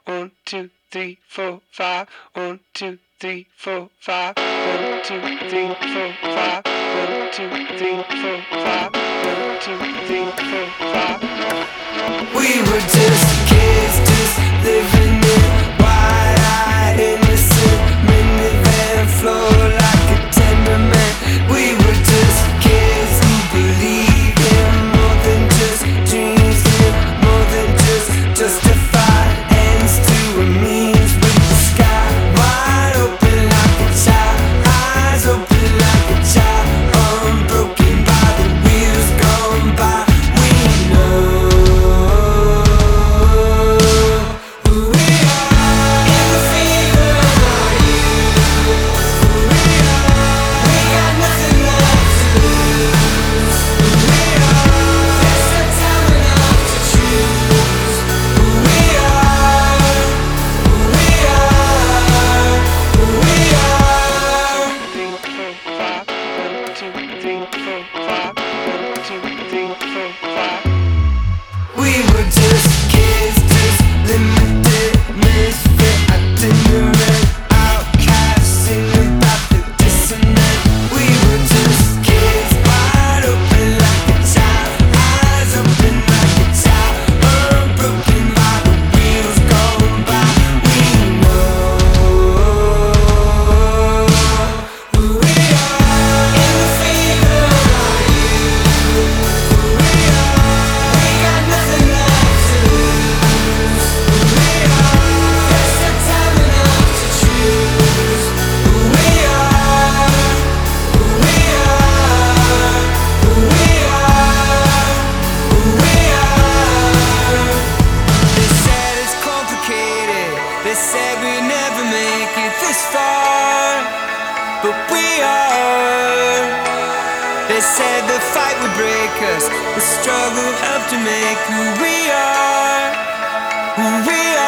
1, 2, 3, 4, 5. 1, 2, 3, 4, 5. 1, 2, 3, 4, 5. 1, 2, 3, 4, 5. 1, 2, 3, 4, 5. We were just kids, just living in wide-eyed innocent minivan flow like a temperament. We were just kids who believe in more than just dreams, in more than just justified ends to a means. With the sky wide open like a child, eyes open like a child, unbroken by the wheels gone by. We know we were just kids, just limited, misfit, itinerant, outcasts, singing about the dissonant. We were just kids, wide open like a child, eyes open like a child, unbroken by the wheels gone by. We know who we are in the fever of you. Who we are, we got nothing left to lose. Who we are, there's no time enough to choose. Who we are, who we are, who we are, who we are. They said it's complicated. They said we never make it this far, but we are. They said the fight would break us, the struggle helped to make who we are, who we